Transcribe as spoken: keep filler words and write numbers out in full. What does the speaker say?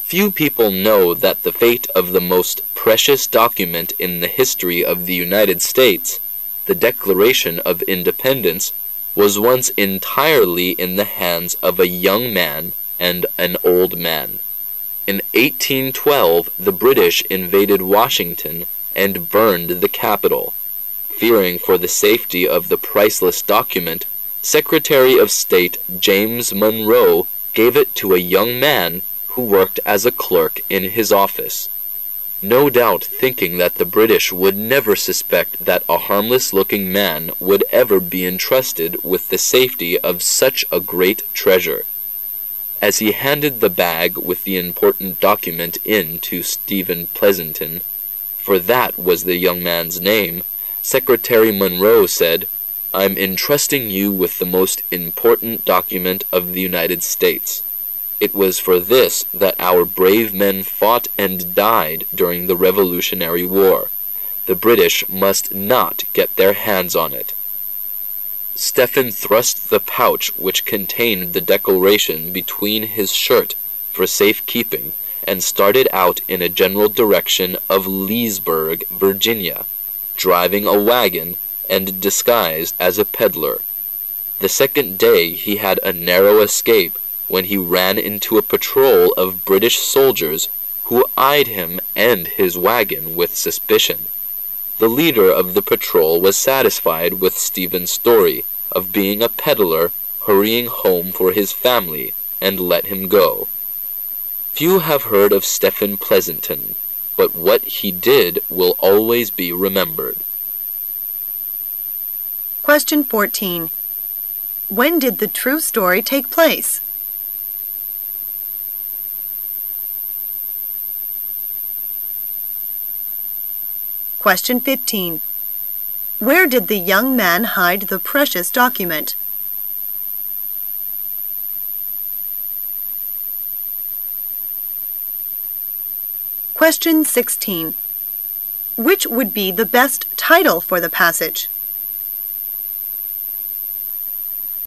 Few people know that the fate of the most precious document in the history of the United States, the Declaration of Independence, was once entirely in the hands of a young man and an old man. In eighteen twelve, the British invaded Washington and burned the Capitol. Fearing for the safety of the priceless document, Secretary of State James Monroe gave it to a young man who worked as a clerk in his office, no doubt thinking that the British would never suspect that a harmless-looking man would ever be entrusted with the safety of such a great treasure. As he handed the bag with the important document in to Stephen Pleasanton, for that was the young man's name, Secretary Monroe said, "I'm entrusting you with the most important document of the United States. It was for this that our brave men fought and died during the Revolutionary War. The British must not get their hands on it." Stephen thrust the pouch which contained the Declaration between his shirt for safekeeping and started out in a general direction of Leesburg, Virginia, driving a wagon and disguised as a peddler. The second day he had a narrow escape when he ran into a patrol of British soldiers who eyed him and his wagon with suspicion. The leader of the patrol was satisfied with Stephen's story of being a peddler hurrying home for his family and let him go. Few have heard of Stephen Pleasanton, but what he did will always be remembered. Question fourteen. When did the true story take place? Question fifteen. Where did the young man hide the precious document? Question sixteen. Which would be the best title for the passage?